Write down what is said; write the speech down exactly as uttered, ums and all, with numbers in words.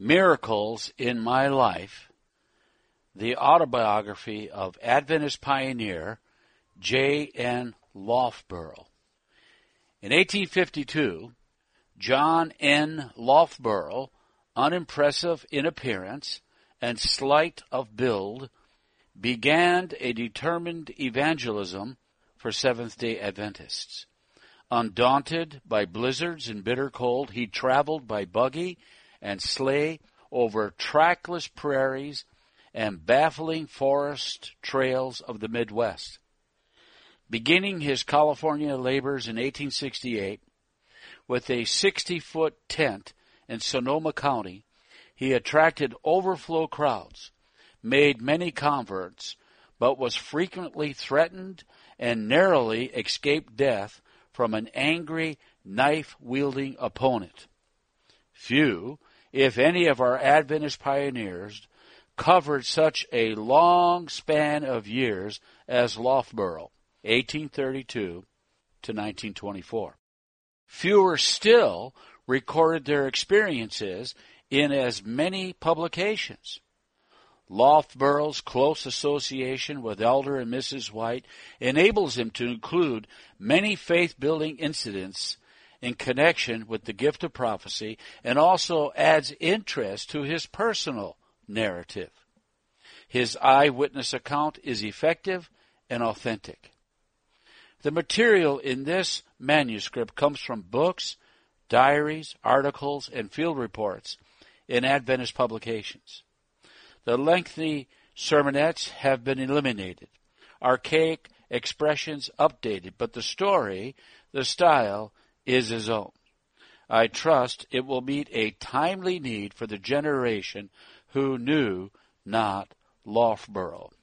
Miracles in My Life, the autobiography of Adventist pioneer J N Loughborough. In eighteen fifty-two, John N. Loughborough, unimpressive in appearance and slight of build, began a determined evangelism for Seventh-day Adventists. Undaunted by blizzards and bitter cold, he traveled by buggy and sleigh over trackless prairies and baffling forest trails of the Midwest. Beginning his California labors in eighteen sixty-eight, with a sixty-foot tent in Sonoma County, he attracted overflow crowds, made many converts, but was frequently threatened and narrowly escaped death from an angry, knife-wielding opponent. Few, if any, of our Adventist pioneers covered such a long span of years as Loughborough, eighteen thirty-two to nineteen twenty-four. Fewer still recorded their experiences in as many publications. Loughborough's close association with Elder and Missus White enables him to include many faith-building incidents in connection with the gift of prophecy, and also adds interest to his personal narrative. His eyewitness account is effective and authentic. The material in this manuscript comes from books, diaries, articles, and field reports in Adventist publications. The lengthy sermonettes have been eliminated, archaic expressions updated, but the story, the style, is his own. I trust it will meet a timely need for the generation who knew not Loughborough.